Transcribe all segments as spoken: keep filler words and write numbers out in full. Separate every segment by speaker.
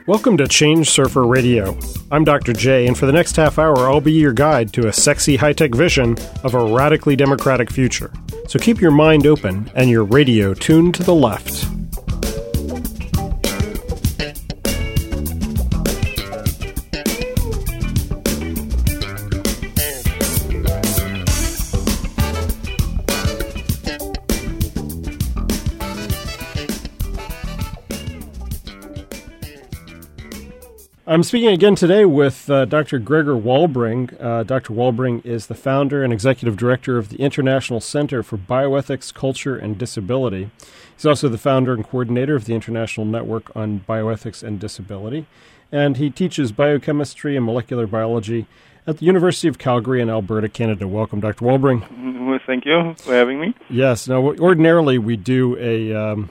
Speaker 1: Welcome to Change Surfer Radio. I'm Doctor J, and for the next half hour, I'll be your guide to a sexy high-tech vision of a radically democratic future. So keep your mind open and your radio tuned to the left. I'm speaking again today with uh, Doctor Gregor Walbring. Uh, Doctor Walbring is the founder and executive director of the International Center for Bioethics, Culture, and Disability. He's also the founder and coordinator of the International Network on Bioethics and Disability. And he teaches biochemistry and molecular biology at the University of Calgary in Alberta, Canada. Welcome, Doctor Walbring.
Speaker 2: Well, thank you for having me.
Speaker 1: Yes. Now, ordinarily, we do a... Um,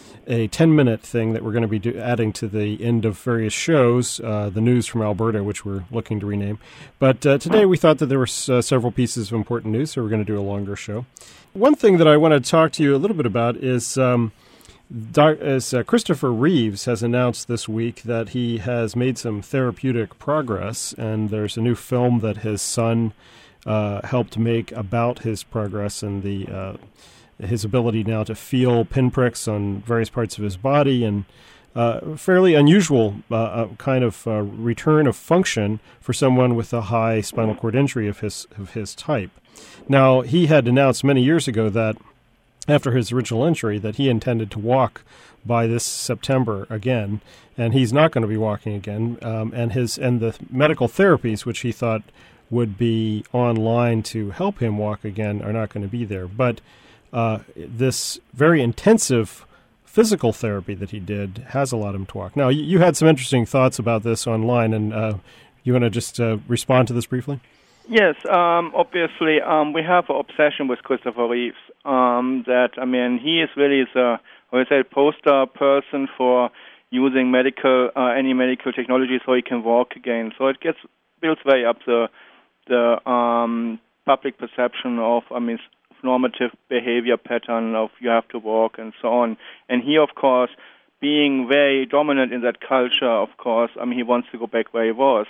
Speaker 1: a ten-minute thing that we're going to be do- adding to the end of various shows, uh, the news from Alberta, which we're looking to rename. But uh, today we thought that there were uh, several pieces of important news, so we're going to do a longer show. One thing that I want to talk to you a little bit about is, um, doc- is uh, Christopher Reeves has announced this week that he has made some therapeutic progress, and there's a new film that his son uh, helped make about his progress and the uh his ability now to feel pinpricks on various parts of his body, and uh, fairly unusual uh, kind of uh, return of function for someone with a high spinal cord injury of his of his type. Now, he had announced many years ago that after his original injury that he intended to walk by this September again, and he's not going to be walking again. Um, and his and the medical therapies, which he thought would be online to help him walk again, are not going to be there. But Uh, this very intensive physical therapy that he did has allowed him to walk. Now, you, you had some interesting thoughts about this online, and uh, you want to just uh, respond to this briefly?
Speaker 2: Yes, um, obviously, um, we have an obsession with Christopher Reeves. Um, that, I mean, he is really the, how I say, poster person for using medical, uh, any medical technology so he can walk again. So it gets builds very up the, the um, public perception of, I mean, normative behavior pattern of you have to walk and so on. And he, of course, being very dominant in that culture, of course, I mean, he wants to go back where he was.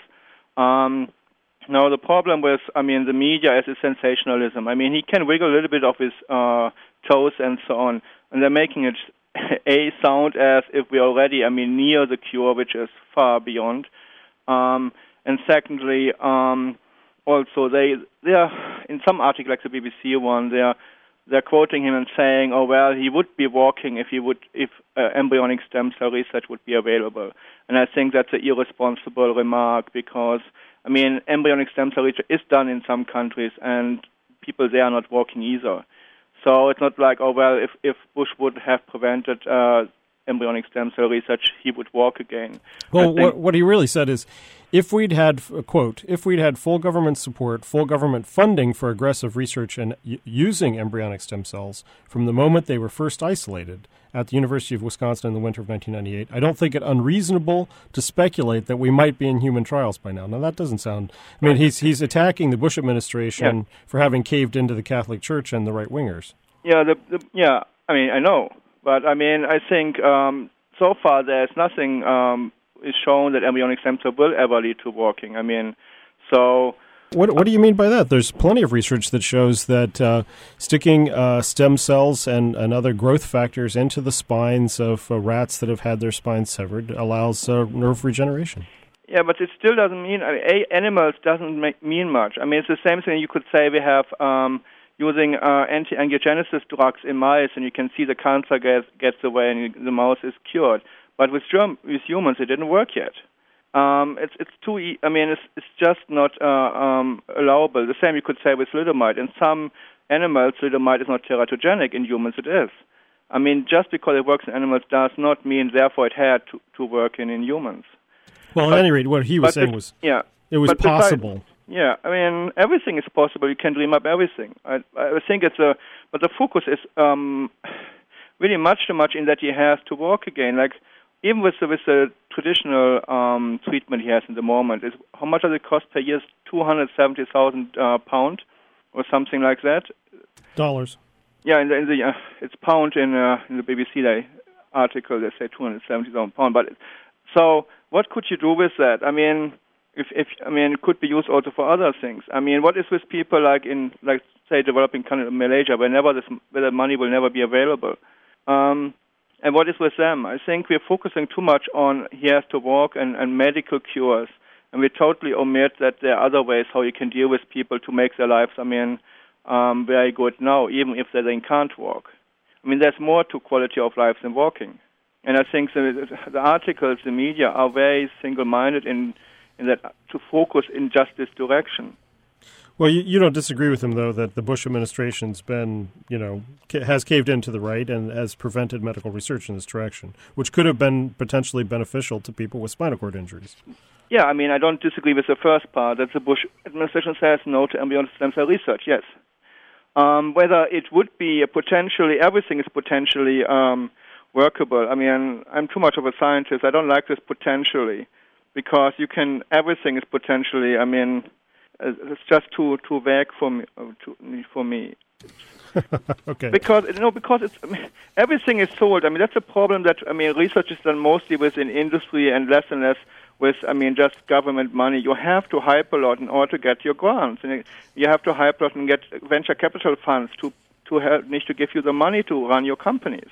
Speaker 2: Um, now, the problem with, I mean, the media is the sensationalism. I mean, he can wiggle a little bit of his uh, toes and so on, and they're making it, A, sound as if we're already, I mean, near the cure, which is far beyond. Um, and secondly, um, Also, they they are in some article like the B B C one. They are they're quoting him and saying, "Oh well, he would be walking if he would if uh, embryonic stem cell research would be available." And I think that's an irresponsible remark because I mean, embryonic stem cell research is done in some countries, and people there are not walking either. So it's not like, oh well, if if Bush would have prevented uh, embryonic stem cell research, he would walk again.
Speaker 1: Well, what, what he really said is, if we'd had, quote, if we'd had full government support, full government funding for aggressive research and y- using embryonic stem cells from the moment they were first isolated at the University of Wisconsin in the winter of nineteen ninety-eight, I don't think it unreasonable to speculate that we might be in human trials by now. Now, that doesn't sound... I mean, he's he's attacking the Bush administration yeah. for having caved into the Catholic Church and the right-wingers.
Speaker 2: Yeah, the, the, yeah. I mean, I know. But, I mean, I think um, so far there's nothing... Um, is shown that embryonic stem cell will ever lead to walking. I mean, so...
Speaker 1: What What do you mean by that? There's plenty of research that shows that uh, sticking uh, stem cells and, and other growth factors into the spines of uh, rats that have had their spines severed allows uh, nerve regeneration.
Speaker 2: Yeah, but it still doesn't mean... I mean, a, animals doesn't make, mean much. I mean, it's the same thing you could say we have um, using uh, anti-angiogenesis drugs in mice, and you can see the cancer gets, gets away and the mouse is cured. But with germ, with humans, it didn't work yet. Um, it's it's too. E- I mean, it's it's just not uh, um, allowable. The same you could say with thalidomide. In some animals, thalidomide is not teratogenic. In humans, it is. I mean, just because it works in animals does not mean, therefore, it had to, to work in, in humans.
Speaker 1: Well,
Speaker 2: but,
Speaker 1: at any rate, what he was saying
Speaker 2: it,
Speaker 1: was
Speaker 2: yeah,
Speaker 1: it was possible.
Speaker 2: Besides, yeah, I mean, everything is possible. You can dream up everything. I, I think it's a, but the focus is um, really much too much in that he has to walk again. Like, even with the, with the traditional um, treatment he has in the moment, is how much does it cost per year? two hundred seventy thousand uh, pounds or something like that.
Speaker 1: Dollars.
Speaker 2: Yeah, in the, in the uh, it's pound in uh, in the B B C Day article. They say two hundred seventy thousand pounds. But so what could you do with that? I mean, if, if I mean, it could be used also for other things. I mean, what is with people like in, like say, developing countries of Malaysia, where never this, where the money will never be available? Um, and what is with them? I think we're focusing too much on he has to walk and, and medical cures, and we totally omit that there are other ways how you can deal with people to make their lives, I mean, um, very good now, even if they then can't walk. I mean, there's more to quality of life than walking. And I think the, the articles, the media, are very single-minded in, in that to focus in just this direction.
Speaker 1: Well, you, you don't disagree with him, though, that the Bush administration's been, you know, ca- has caved into the right and has prevented medical research in this direction, which could have been potentially beneficial to people with spinal cord injuries.
Speaker 2: Yeah, I mean, I don't disagree with the first part, that the Bush administration says no to embryonic stem cell research, yes. Um, whether it would be a potentially, everything is potentially um, workable. I mean, I'm too much of a scientist. I don't like this potentially, because you can, everything is potentially, I mean, it's just too too vague for me. Too, for me.
Speaker 1: Okay.
Speaker 2: Because you know, because it's I mean, everything is sold. I mean, that's a problem that I mean, research is done mostly within industry and less and less with I mean, just government money. You have to hype a lot in order to get your grants, and you have to hype a lot and get venture capital funds to to help, need to give you the money to run your companies,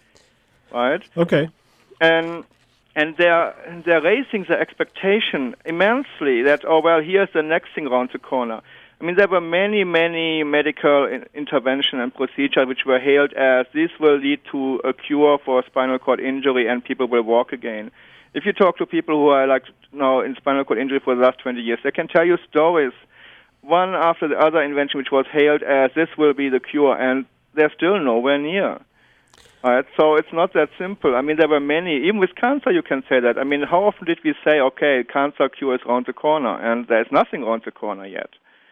Speaker 2: right?
Speaker 1: Okay.
Speaker 2: And. And they're, they're raising the expectation immensely that, oh, well, here's the next thing around the corner. I mean, there were many, many medical in- intervention and procedures which were hailed as this will lead to a cure for spinal cord injury and people will walk again. If you talk to people who are like now in spinal cord injury for the last twenty years, they can tell you stories, one after the other invention which was hailed as this will be the cure, and they're still nowhere near. Right, so it's not that simple. I mean, there were many, even with cancer you can say that. I mean, how often did we say, okay, cancer cure is around the corner, and there's nothing around the corner yet?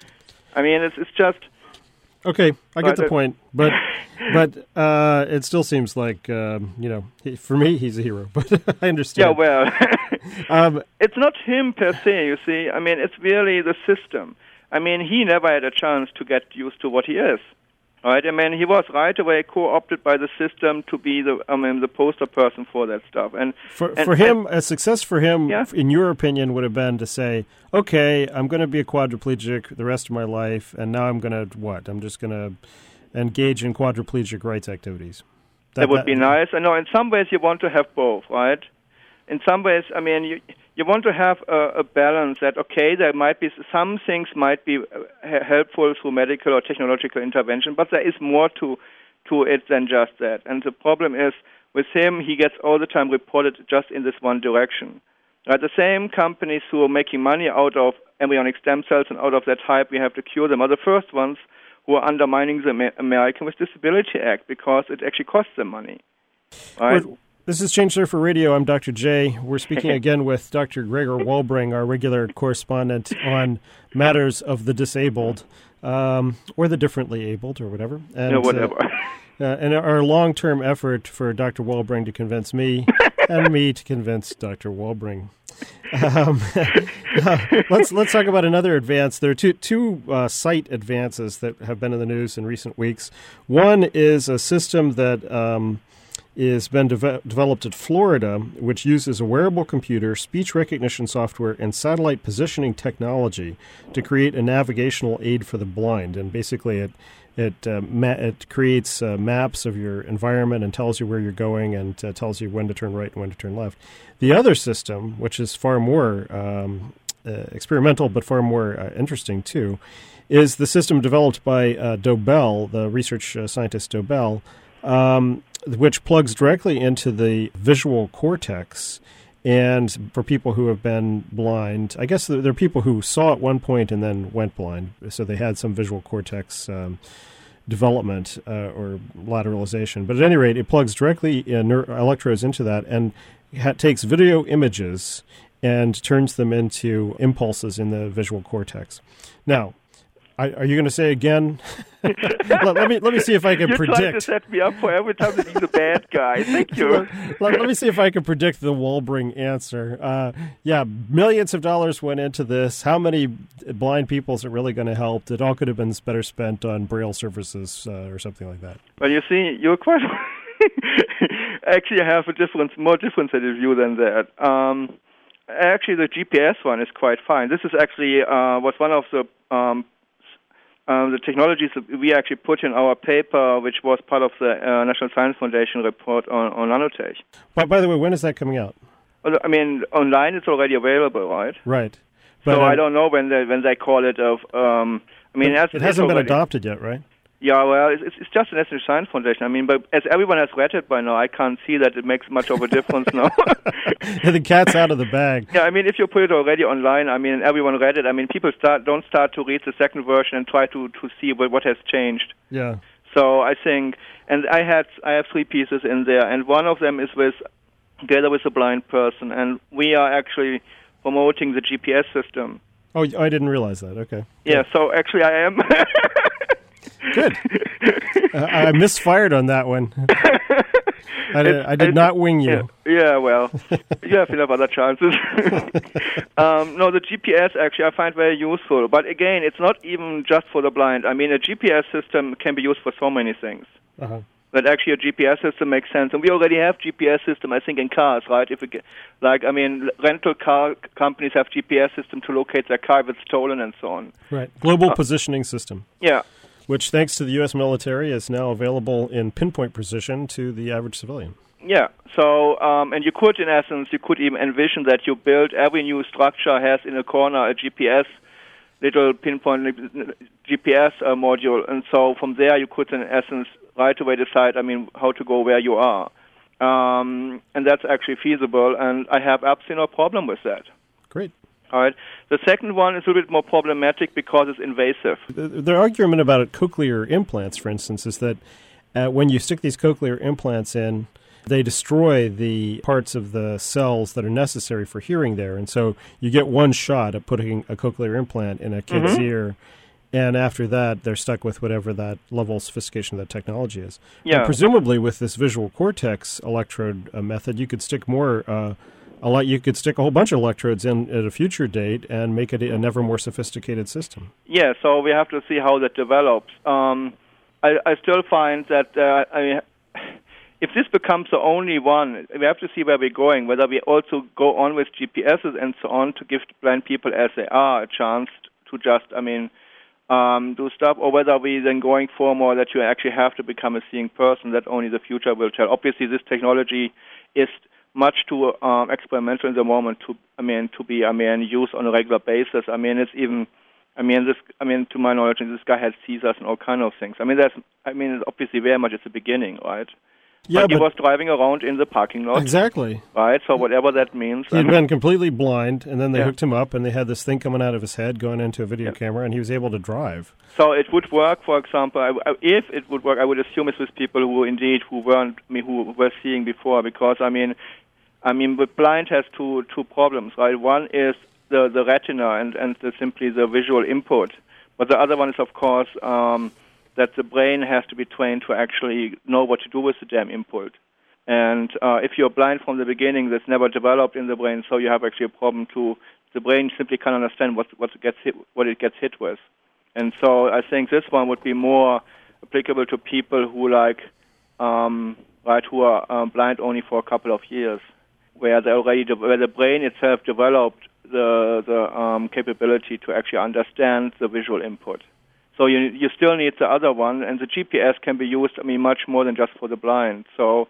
Speaker 2: I mean, it's it's just...
Speaker 1: Okay, I get the point, but but uh, it still seems like, um, you know, he, for me, he's a hero, but I understand.
Speaker 2: Yeah, well,
Speaker 1: um,
Speaker 2: it's not him per se, you see. I mean, it's really the system. I mean, he never had a chance to get used to what he is. Right, I mean, he was right away co-opted by the system to be the, I mean, the poster person for that stuff. And
Speaker 1: for
Speaker 2: and,
Speaker 1: for him,
Speaker 2: and,
Speaker 1: a success for him,
Speaker 2: yeah?
Speaker 1: in your opinion, would have been to say, okay, I'm going to be a quadriplegic the rest of my life, and now I'm going to what? I'm just going to engage in quadriplegic rights activities.
Speaker 2: That, that would that, be nice. I know in some ways you want to have both, right? In some ways, I mean, you you want to have a, a balance that, okay, there might be some things might be helpful through medical or technological intervention, but there is more to to it than just that. And the problem is, with him, he gets all the time reported just in this one direction. Right? The same companies who are making money out of embryonic stem cells and out of that hype we have to cure them are the first ones who are undermining the American with Disability Act because it actually costs them money. Right?
Speaker 1: Well, this is Change Surfer Radio. I'm Doctor J. We're speaking again with Doctor Gregor Wolbring, our regular correspondent on matters of the disabled, um, or the differently abled, or whatever. And,
Speaker 2: no, whatever.
Speaker 1: Uh, uh, and our long-term effort for Doctor Wolbring to convince me and me to convince Doctor Wolbring. Um, uh, let's let's talk about another advance. There are two two uh, site advances that have been in the news in recent weeks. One is a system that um, is been de- developed at Florida, which uses a wearable computer, speech recognition software, and satellite positioning technology to create a navigational aid for the blind. And basically, it it uh, ma- it creates uh, maps of your environment and tells you where you're going and uh, tells you when to turn right and when to turn left. The other system, which is far more um, uh, experimental but far more uh, interesting too, is the system developed by uh, Dobell, the research uh, scientist Dobell, um, which plugs directly into the visual cortex. And for people who have been blind, I guess there are people who saw at one point and then went blind, so they had some visual cortex um, development uh, or lateralization. But at any rate, it plugs directly in neuro- electrodes into that and ha- takes video images and turns them into impulses in the visual cortex. Now, are you going to say again? let, let me let me see if I can
Speaker 2: You're
Speaker 1: predict.
Speaker 2: You're trying to set me up for every time that he's a bad guy. Thank you.
Speaker 1: let, let, let me see if I can predict the Wolbring answer. Uh, yeah, millions of dollars went into this. How many blind people is it really going to help? It all could have been better spent on Braille services uh, or something like that.
Speaker 2: Well, you see, you're quite... Actually, I have a different, more differentiated view than that. Um, Actually, the G P S one is quite fine. This is actually uh, was one of the um, uh, the technologies that we actually put in our paper, which was part of the uh, National Science Foundation report on, on nanotech.
Speaker 1: But by the way, when is that coming out?
Speaker 2: I mean, online it's already available, right?
Speaker 1: Right. But,
Speaker 2: so
Speaker 1: um,
Speaker 2: I don't know when they when they call it. Of um, I mean,
Speaker 1: it, it hasn't been
Speaker 2: already
Speaker 1: adopted yet, right?
Speaker 2: Yeah, well, it's, it's just a National Science Foundation. I mean, but as everyone has read it by now, I can't see that it makes much of a difference now.
Speaker 1: The cat's out of the bag.
Speaker 2: Yeah, I mean, if you put it already online, I mean, everyone read it. I mean, people start don't start to read the second version and try to, to see what, what has changed.
Speaker 1: Yeah.
Speaker 2: So I think, and I had I have three pieces in there, and one of them is with together with a blind person, and we are actually promoting the G P S system.
Speaker 1: Oh, I didn't realize that. Okay.
Speaker 2: Yeah, so actually I am.
Speaker 1: Good. uh, I misfired on that one. I did, I did not wing you.
Speaker 2: Yeah, yeah, well, you have enough other chances. um, no, the G P S actually I find very useful. But again, it's not even just for the blind. I mean, a G P S system can be used for so many things.
Speaker 1: Uh-huh.
Speaker 2: That actually a G P S system makes sense. And we already have G P S system, I think, in cars, right? If we get, like, I mean, rental car companies have G P S system to locate their car if it's stolen and so on.
Speaker 1: Right. Global
Speaker 2: uh,
Speaker 1: positioning system.
Speaker 2: Yeah.
Speaker 1: Which, thanks to the U S military, is now available in pinpoint precision to the average civilian.
Speaker 2: Yeah. So, um, and you could, in essence, you could even envision that you build every new structure has in a corner a G P S, little pinpoint G P S uh, module, and so from there you could, in essence, right away decide, I mean, how to go where you are. Um, and that's actually feasible, and I have absolutely no problem with that.
Speaker 1: Great.
Speaker 2: All right. The second one is a little bit more problematic because it's invasive.
Speaker 1: The, the argument about cochlear implants, for instance, is that uh, when you stick these cochlear implants in, they destroy the parts of the cells that are necessary for hearing there. And so you get one shot at putting a cochlear implant in a kid's
Speaker 2: mm-hmm.
Speaker 1: ear, and after that, they're stuck with whatever that level of sophistication of that technology is.
Speaker 2: Yeah.
Speaker 1: And presumably, with this visual cortex electrode uh, method, you could stick more... Uh, A lot, you could stick a whole bunch of electrodes in at a future date and make it a never more sophisticated system.
Speaker 2: Yeah, so we have to see how that develops. Um, I, I still find that uh, I mean, if this becomes the only one, we have to see where we're going, whether we also go on with G P Ss and so on to give blind people as they are a chance to just, I mean, um, do stuff, or whether we then going for more that you actually have to become a seeing person. That only the future will tell. Obviously, this technology is much too um, experimental in the moment to, I mean, to be, I mean, used on a regular basis. I mean, it's even, I mean, this, I mean, to my knowledge, this guy had seizures and all kind of things. I mean, that's, I mean, it's obviously very much at the beginning, right?
Speaker 1: Yeah,
Speaker 2: but he
Speaker 1: but
Speaker 2: was driving around in the parking lot.
Speaker 1: Exactly.
Speaker 2: Right, so whatever that means.
Speaker 1: He'd been completely blind, and then they
Speaker 2: yeah.
Speaker 1: hooked him up, and they had this thing coming out of his head going into a video yeah. camera, and he was able to drive.
Speaker 2: So it would work, for example, I, I, if it would work, I would assume it's with people who indeed, who weren't, I mean, who were seeing before, because, I mean, I mean, the blind has two two problems, right? One is the, the retina and, and the, simply the visual input. But the other one is, of course, um, that the brain has to be trained to actually know what to do with the damn input. And uh, if you're blind from the beginning, that's never developed in the brain, so you have actually a problem too. The brain simply can't understand what what gets hit, what it gets hit with. And so I think this one would be more applicable to people who like, um, right, who are um, blind only for a couple of years, where they already de- where the brain itself developed the the um, capability to actually understand the visual input. So you you still need the other one, and the G P S can be used, I mean, much more than just for the blind. So,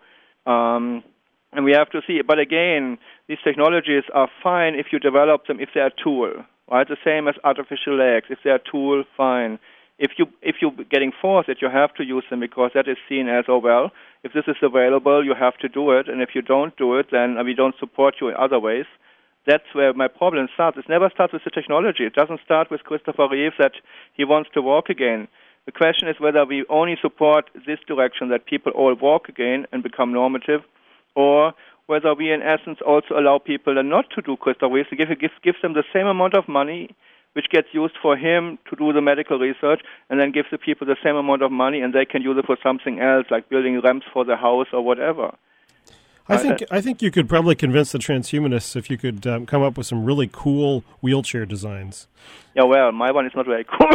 Speaker 2: um, and we have to see. But again, these technologies are fine if you develop them, if they are a tool, right? The same as artificial legs. If they are a tool, fine. If you if you're getting forced that you have to use them because that is seen as, oh well, if this is available, you have to do it, and if you don't do it, then we don't support you in other ways. That's where my problem starts. It never starts with the technology. It doesn't start with Christopher Reeve that he wants to walk again. The question is whether we only support this direction, that people all walk again and become normative, or whether we, in essence, also allow people not to do Christopher Reeve, to give, give, give them the same amount of money which gets used for him to do the medical research, and then gives the people the same amount of money, and they can use it for something else, like building ramps for the house or whatever.
Speaker 1: I think I think you could probably convince the transhumanists if you could um, come up with some really cool wheelchair designs.
Speaker 2: Yeah, well, my one is not very cool.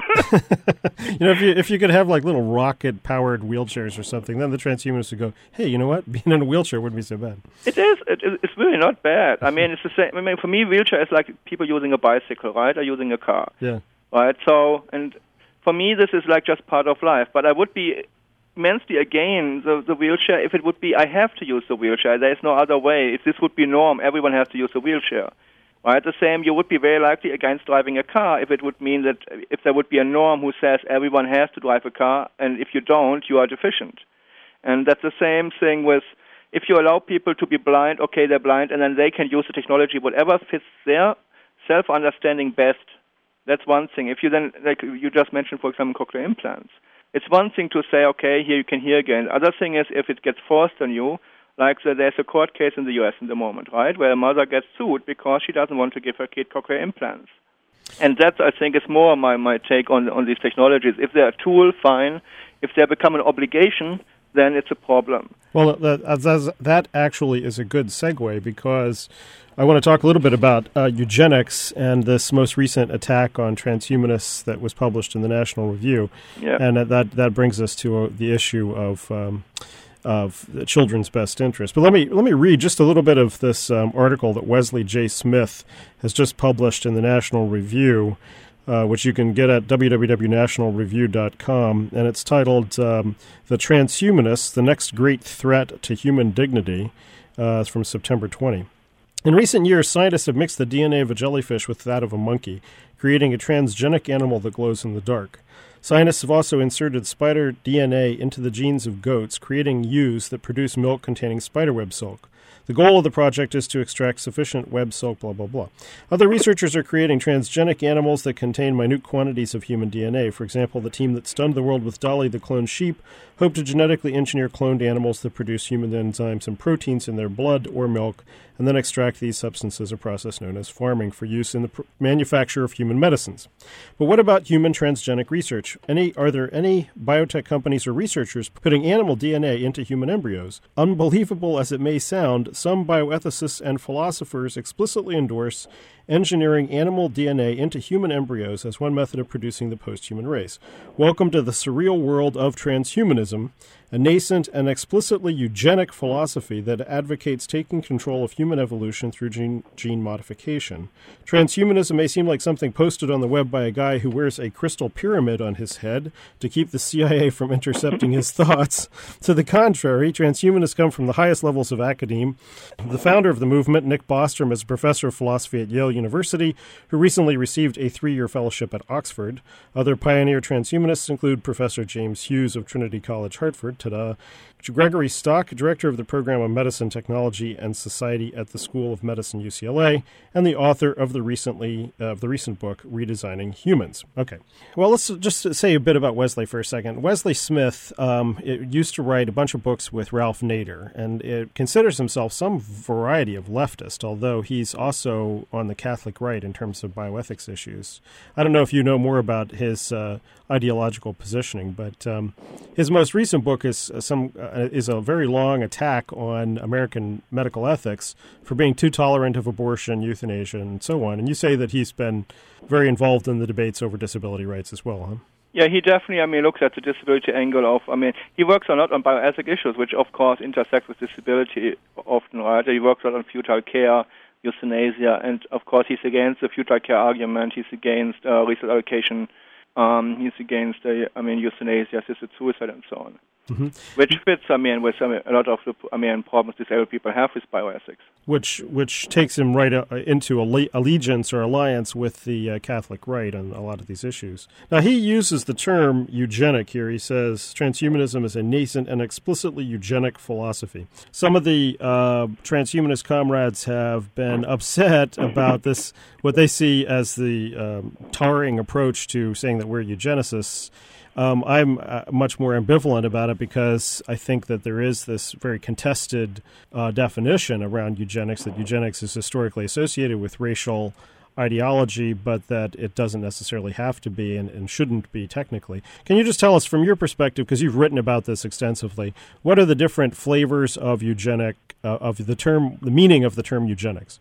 Speaker 1: You know, if you if you could have like little rocket-powered wheelchairs or something, then the transhumanists would go, "Hey, you know what? Being in a wheelchair wouldn't be so bad."
Speaker 2: It is. It, it's really not bad. I mean, it's the same. I mean, for me, wheelchair is like people using a bicycle, right, or using a car.
Speaker 1: Yeah.
Speaker 2: Right. So, and for me, this is like just part of life. But I would be immensely against the, the wheelchair if it would be I have to use the wheelchair. There is no other way. If this would be norm, everyone has to use a wheelchair. Right? The same, you would be very likely against driving a car if it would mean that if there would be a norm who says everyone has to drive a car, and if you don't, you are deficient. And that's the same thing with if you allow people to be blind, okay, they're blind, and then they can use the technology, whatever fits their self-understanding best. That's one thing. If you then, like you just mentioned, for example, cochlear implants, it's one thing to say, okay, here you can hear again. Other thing is if it gets forced on you, like the, there's a court case in the U S in the moment, right, where a mother gets sued because she doesn't want to give her kid cochlear implants. And that, I think, is more my, my take on on these technologies. If they're a tool, fine. If they become an obligation, then it's a problem.
Speaker 1: Well, that, that actually is a good segue because I want to talk a little bit about uh, eugenics and this most recent attack on transhumanists that was published in the National Review.
Speaker 2: Yeah.
Speaker 1: And that, that brings us to uh, the issue of... Um, of the children's best interest. But let me let me read just a little bit of this um, article that Wesley J. Smith has just published in the National Review, uh, which you can get at w w w dot national review dot com, and it's titled um, "The Transhumanists: The Next Great Threat to Human Dignity." Uh, it's from September twentieth. In recent years, scientists have mixed the D N A of a jellyfish with that of a monkey, creating a transgenic animal that glows in the dark. Scientists have also inserted spider D N A into the genes of goats, creating ewes that produce milk containing spiderweb silk. The goal of the project is to extract sufficient web silk, blah, blah, blah. Other researchers are creating transgenic animals that contain minute quantities of human D N A. For example, the team that stunned the world with Dolly the cloned sheep hoped to genetically engineer cloned animals that produce human enzymes and proteins in their blood or milk, and then extract these substances, a process known as farming, for use in the pr- manufacture of human medicines. But what about human transgenic research? Any Are there any biotech companies or researchers putting animal D N A into human embryos? Unbelievable as it may sound, some bioethicists and philosophers explicitly endorse engineering animal D N A into human embryos as one method of producing the post-human race. Welcome to the surreal world of transhumanism, a nascent and explicitly eugenic philosophy that advocates taking control of human evolution through gene, gene modification. Transhumanism may seem like something posted on the web by a guy who wears a crystal pyramid on his head to keep the C I A from intercepting his thoughts. To the contrary, transhumanists come from the highest levels of academe. The founder of the movement, Nick Bostrom, is a professor of philosophy at Yale University, who recently received a three-year fellowship at Oxford. Other pioneer transhumanists include Professor James Hughes of Trinity College, Hartford, ta-da, Gregory Stock, director of the Program of Medicine, Technology, and Society at the School of Medicine, U C L A, and the author of the recently uh, of the recent book, Redesigning Humans. Okay. Well, let's just say a bit about Wesley for a second. Wesley Smith um, it used to write a bunch of books with Ralph Nader, and it considers himself some variety of leftist, although he's also on the Catholic right in terms of bioethics issues. I don't know if you know more about his uh, ideological positioning, but um, his most recent book is uh, some uh, is a very long attack on American medical ethics for being too tolerant of abortion, euthanasia, and so on. And you say that he's been very involved in the debates over disability rights as well, huh?
Speaker 2: Yeah, he definitely, I mean, looks at the disability angle of, I mean, he works a lot on bioethic issues, which, of course, intersect with disability often, right? He works a lot on futile care, euthanasia, and, of course, he's against the futile care argument. He's against uh, resource allocation. Um, he's against, uh, I mean, euthanasia, assisted suicide, and so on. Mm-hmm. Which fits, I mean, with I mean, a lot of the, I mean, problems disabled people have with bioethics.
Speaker 1: Which which takes him right uh, into alle- allegiance or alliance with the uh, Catholic right on a lot of these issues. Now, he uses the term eugenic here. He says transhumanism is a nascent and explicitly eugenic philosophy. Some of the uh, transhumanist comrades have been upset about this, what they see as the um, tarring approach to saying that we're eugenicists. Um, I'm uh, much more ambivalent about it because I think that there is this very contested uh, definition around eugenics, that eugenics is historically associated with racial ideology, but that it doesn't necessarily have to be and, and shouldn't be technically. Can you just tell us from your perspective, because you've written about this extensively, what are the different flavors of eugenic, uh, of the term, the meaning of the term eugenics?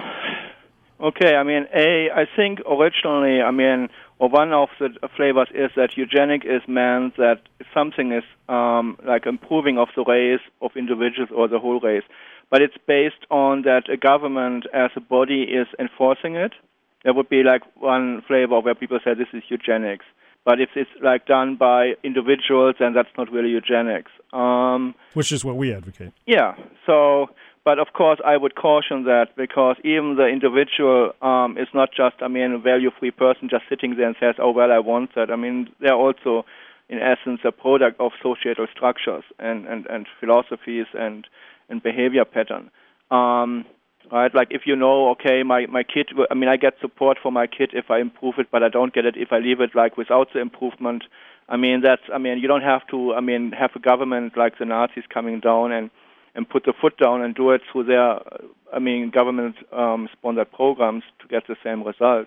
Speaker 2: Okay, I mean, A, I think originally, I mean, or one of the flavors is that eugenic is meant that something is um, like improving of the race of individuals or the whole race. But it's based on that a government as a body is enforcing it. There would be like one flavor where people say this is eugenics. But if it's like done by individuals, then that's not really eugenics. Um,
Speaker 1: Which is what we advocate.
Speaker 2: Yeah, so... But of course, I would caution that because even the individual um, is not just, I mean, a value-free person just sitting there and says, oh, well, I want that. I mean, they're also, in essence, a product of societal structures and, and, and philosophies and, and behavior pattern. Um, right? Like if you know, okay, my, my kid, I mean, I get support for my kid if I improve it, but I don't get it if I leave it like without the improvement. I mean, that's, I mean, you don't have to, I mean, have a government like the Nazis coming down and and put the foot down and do it through their, I mean, government-sponsored um, programs to get the same result.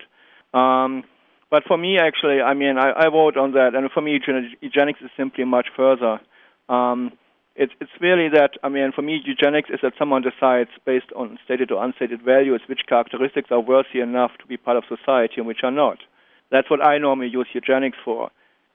Speaker 2: Um, but for me, actually, I mean, I, I wrote on that, and for me, eugenics is simply much further. Um, it, it's really that, I mean, for me, eugenics is that someone decides, based on stated or unstated values, which characteristics are worthy enough to be part of society and which are not. That's what I normally use eugenics for.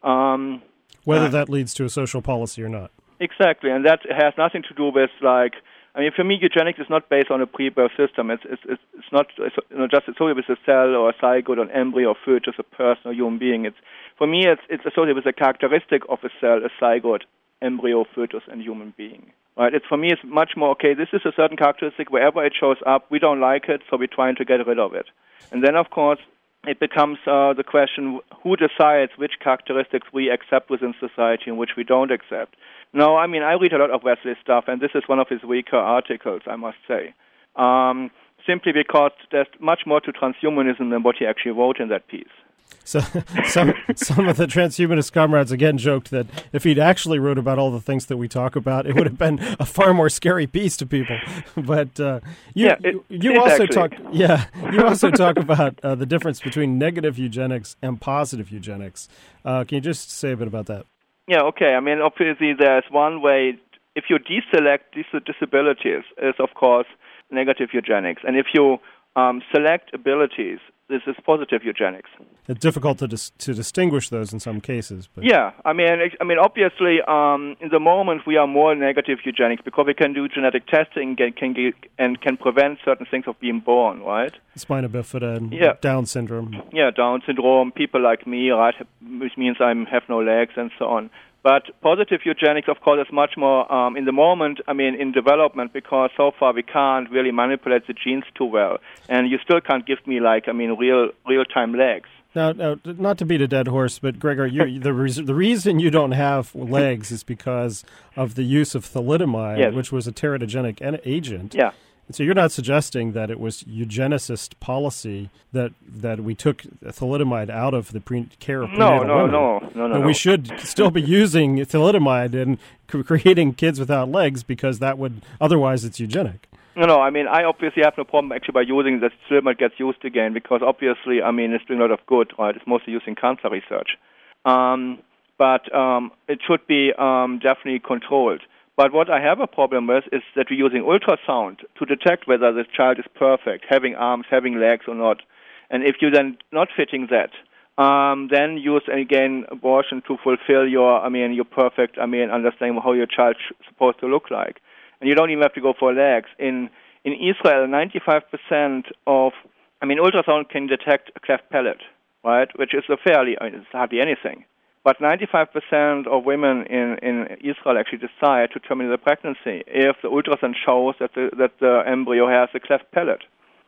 Speaker 2: Um,
Speaker 1: Whether
Speaker 2: uh,
Speaker 1: that leads to a social policy or not.
Speaker 2: Exactly, and that has nothing to do with, like, I mean, for me, eugenics is not based on a pre-birth system. It's it's it's not it's, you know, just associated with a cell or a zygote, an embryo, or fetus, a person, or human being. It's for me, it's it's associated with a characteristic of a cell, a zygote, embryo, fetus, and human being. Right? It's for me, it's much more okay. This is a certain characteristic. Wherever it shows up, we don't like it, so we're trying to get rid of it. And then, of course, it becomes uh, the question: who decides which characteristics we accept within society and which we don't accept? No, I mean, I read a lot of Wesley's stuff, and this is one of his weaker articles, I must say, um, simply because there's much more to transhumanism than what he actually wrote in that piece.
Speaker 1: So some some of the transhumanist comrades again joked that if he'd actually wrote about all the things that we talk about, it would have been a far more scary piece to people. But uh, you
Speaker 2: yeah, it,
Speaker 1: you, you
Speaker 2: it
Speaker 1: also
Speaker 2: actually.
Speaker 1: talk yeah you also talk about uh, the difference between negative eugenics and positive eugenics. Uh, can you just say a bit about that?
Speaker 2: Yeah, okay. I mean, obviously, there's one way. If you deselect dis- disabilities, is of course negative eugenics, and if you um, select abilities, this is positive eugenics.
Speaker 1: It's difficult to dis- to distinguish those in some cases. But.
Speaker 2: Yeah, I mean, I mean, obviously, um, in the moment we are more negative eugenics because we can do genetic testing and can get, and can prevent certain things of being born, right?
Speaker 1: Spina bifida and
Speaker 2: yeah.
Speaker 1: Down syndrome.
Speaker 2: Yeah, Down syndrome, people like me, right, which means I have no legs and so on. But positive eugenics, of course, is much more um, in the moment, I mean, in development, because so far we can't really manipulate the genes too well. And you still can't give me, like, I mean, real, real-time legs.
Speaker 1: Now, now, not to beat a dead horse, but Gregor, you're, the, re- the reason you don't have legs is because of the use of thalidomide,
Speaker 2: yes.
Speaker 1: which was a teratogenic en- agent.
Speaker 2: Yeah.
Speaker 1: So you're not suggesting that it was eugenicist policy that that we took thalidomide out of the pre- care of prenatal
Speaker 2: no, no,
Speaker 1: women.
Speaker 2: No, no, no,
Speaker 1: But
Speaker 2: no.
Speaker 1: we should still be using thalidomide and c- creating kids without legs because that would otherwise it's eugenic.
Speaker 2: No, no, I mean, I obviously have no problem actually by using that thalidomide gets used again because obviously, I mean, it's doing a lot of good, right? It's mostly used in cancer research. Um, but um, it should be um, definitely controlled. But what I have a problem with is that we're using ultrasound to detect whether the child is perfect, having arms, having legs or not. And if you're then not fitting that, um, then use, again, abortion to fulfill your, I mean, your perfect, I mean, understanding how your child's supposed to look like. And you don't even have to go for legs. In in Israel, ninety-five percent of, I mean, ultrasound can detect a cleft palate, right, which is a fairly, I mean, it's hardly anything. But ninety-five percent of women in, in Israel actually decide to terminate the pregnancy if the ultrasound shows that the, that the embryo has a cleft palate.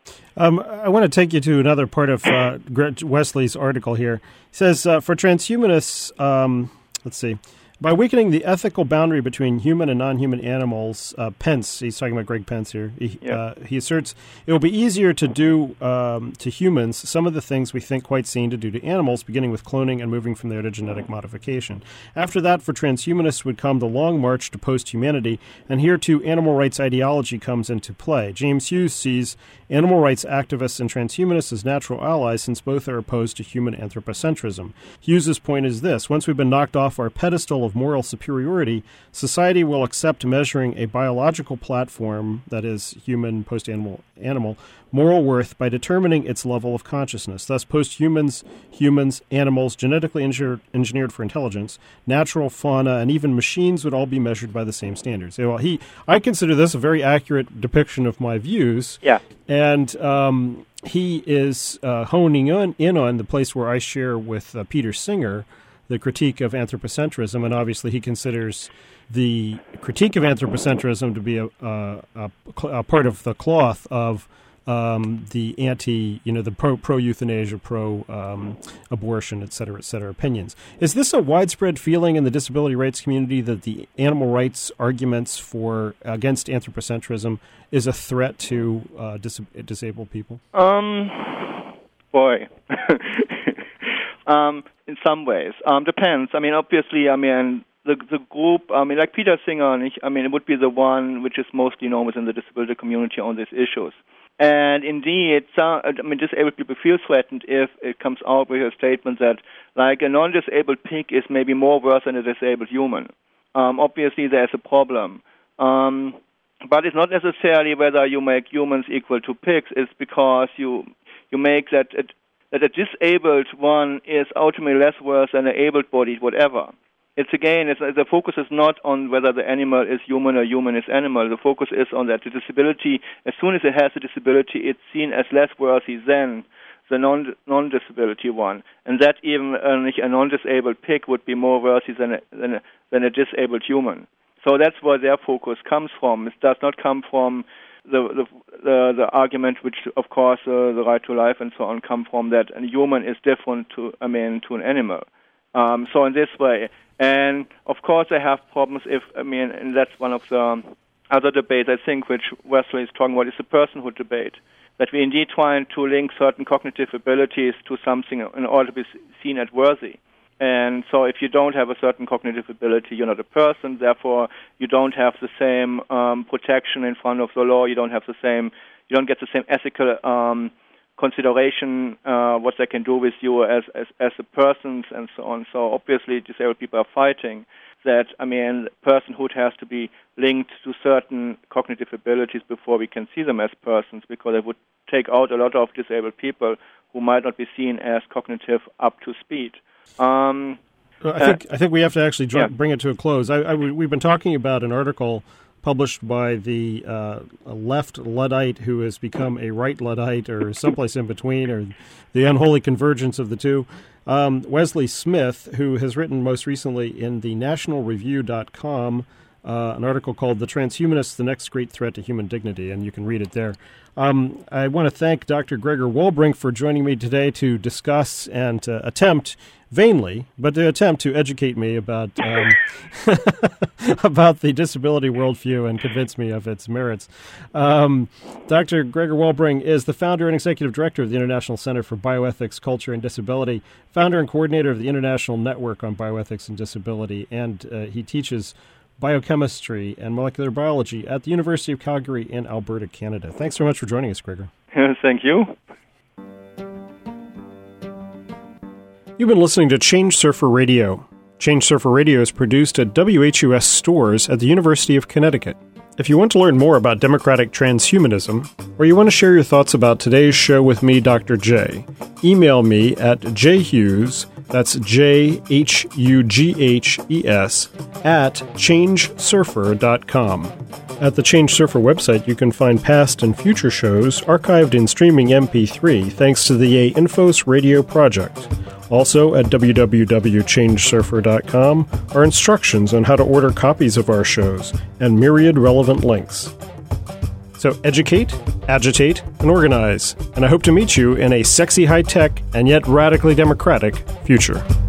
Speaker 1: Um, I want to take you to another part of uh, Wesley's article here. He says, uh, for transhumanists, um, let's see, By weakening the ethical boundary between human and non-human animals, uh, Pence, he's talking about Greg Pence here, he,
Speaker 2: yeah.
Speaker 1: uh, he asserts it will be easier to do um, to humans some of the things we think quite sane to do to animals, beginning with cloning and moving from there to genetic modification. After that, for transhumanists would come the long march to post-humanity, and here too animal rights ideology comes into play. James Hughes sees animal rights activists and transhumanists as natural allies since both are opposed to human anthropocentrism. Hughes's point is this: once we've been knocked off our pedestal of moral superiority, society will accept measuring a biological platform, that is, human, post-animal, animal, moral worth by determining its level of consciousness. Thus, post-humans, humans, animals, genetically engineered, engineered for intelligence, natural fauna, and even machines would all be measured by the same standards. So, well, he, I consider this a very accurate depiction of my views.
Speaker 2: Yeah.
Speaker 1: And um, he is uh, honing on, in on the place where I share with uh, Peter Singer the critique of anthropocentrism, and obviously he considers the critique of anthropocentrism to be a, a, a, a part of the cloth of um, the anti, you know, the pro, pro-euthanasia, pro-abortion, um, et cetera, et cetera opinions. Is this a widespread feeling in the disability rights community that the animal rights arguments for against anthropocentrism is a threat to uh, dis- disabled people?
Speaker 2: Um, boy. um, in some ways. Um, depends. I mean, obviously, I mean, the the group, I mean, like Peter Singer, I mean, it would be the one which is mostly known within the disability community on these issues. And indeed, some, I mean, disabled people feel threatened if it comes out with a statement that, like, a non-disabled pig is maybe more worse than a disabled human. Um, obviously, there's a problem. Um, but it's not necessarily whether you make humans equal to pigs. It's because you you make that a, that a disabled one is ultimately less worse than an able-bodied whatever. It's again, it's, the focus is not on whether the animal is human or human is animal. The focus is on that the disability, as soon as it has a disability, it's seen as less worthy than the non, non-disability one. And that even uh, a non-disabled pig would be more worthy than a, than, a, than a disabled human. So that's where their focus comes from. It does not come from the the, the, the argument, which, of course, uh, the right to life and so on, come from that a human is different to, I mean, to an animal. Um, so in this way. And, of course, they have problems if, I mean, and that's one of the other debates, I think, which Wesley is talking about, is the personhood debate, that we indeed trying to link certain cognitive abilities to something in order to be seen as worthy. And so if you don't have a certain cognitive ability, you're not a person, therefore you don't have the same um, protection in front of the law, you don't have the same, you don't get the same ethical um consideration, uh, what they can do with you as, as as a person and so on. So obviously disabled people are fighting that, I mean, personhood has to be linked to certain cognitive abilities before we can see them as persons, because it would take out a lot of disabled people who might not be seen as cognitive up to speed. Um,
Speaker 1: well, I think uh, I think we have to actually draw,
Speaker 2: yeah.
Speaker 1: bring it to a close. I, I, we've been talking about an article published by the uh, left Luddite who has become a right Luddite, or someplace in between, or the unholy convergence of the two. Um, Wesley Smith, who has written most recently in the national review dot com uh, an article called "The Transhumanists, the Next Great Threat to Human Dignity," and you can read it there. Um, I want to thank Doctor Gregor Wohlbrink for joining me today to discuss and uh, attempt, vainly, but to attempt to educate me about um, about the disability worldview and convince me of its merits. Um, Doctor Gregor Wohlbrink is the founder and executive director of the International Center for Bioethics, Culture, and Disability, founder and coordinator of the International Network on Bioethics and Disability, and uh, he teaches biochemistry and molecular biology at the University of Calgary in Alberta, Canada. Thanks so much for joining us, Gregor.
Speaker 2: Thank you.
Speaker 1: You've been listening to Change Surfer Radio. Change Surfer Radio is produced at W H U S stores at the University of Connecticut. If you want to learn more about democratic transhumanism, or you want to share your thoughts about today's show with me, Doctor J, email me at jhughes, that's J H U G H E S, at change surfer dot com. At the Change Surfer website, you can find past and future shows archived in streaming M P three thanks to the A Infos Radio project. Also, at w w w dot change surfer dot com are instructions on how to order copies of our shows and myriad relevant links. So educate, agitate, and organize. And I hope to meet you in a sexy high-tech and yet radically democratic future.